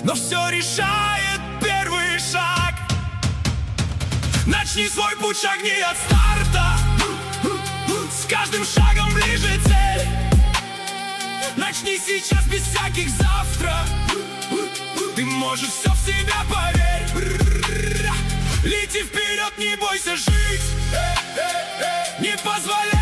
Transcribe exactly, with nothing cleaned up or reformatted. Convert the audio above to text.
но все решает первый шаг. Начни свой путь, шагни от старта. С каждым шагом ближе цель. Начни сейчас без всяких завтра. Ты можешь все в себя, поверь. Лети вперед, не бойся жить. Не позволяй